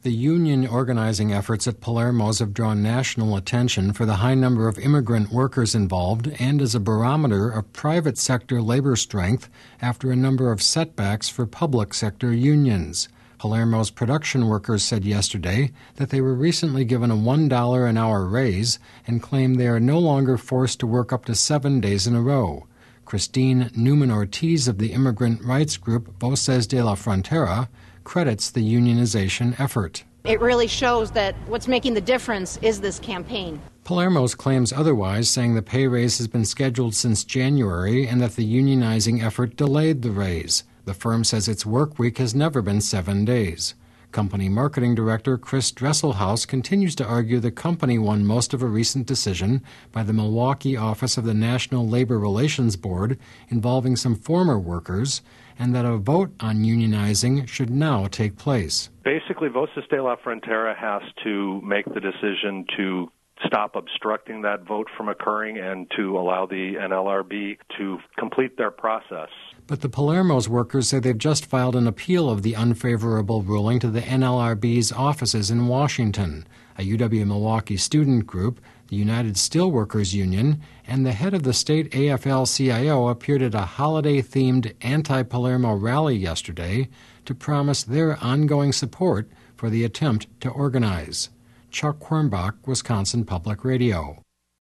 The union organizing efforts at Palermo's have drawn national attention for the high number of immigrant workers involved and as a barometer of private sector labor strength after a number of setbacks for public sector unions. Palermo's production workers said yesterday that they were recently given a $1 an hour raise and claim they are no longer forced to work up to 7 days in a row. Christine Newman-Ortiz of the immigrant rights group Voces de la Frontera credits the unionization effort. It really shows that what's making the difference is this campaign. Palermo's claims otherwise, saying the pay raise has been scheduled since January and that the unionizing effort delayed the raise. The firm says its work week has never been 7 days. Company marketing director Chris Dresselhaus continues to argue the company won most of a recent decision by the Milwaukee office of the National Labor Relations Board involving some former workers, and that a vote on unionizing should now take place. Basically, Voces de la Frontera has to make the decision to stop obstructing that vote from occurring and to allow the NLRB to complete their process. But the Palermo's workers say they've just filed an appeal of the unfavorable ruling to the NLRB's offices in Washington. A UW-Milwaukee student group, the United Steelworkers Union, and the head of the state AFL-CIO appeared at a holiday-themed anti-Palermo rally yesterday to promise their ongoing support for the attempt to organize. Chuck Quirmbach, Wisconsin Public Radio.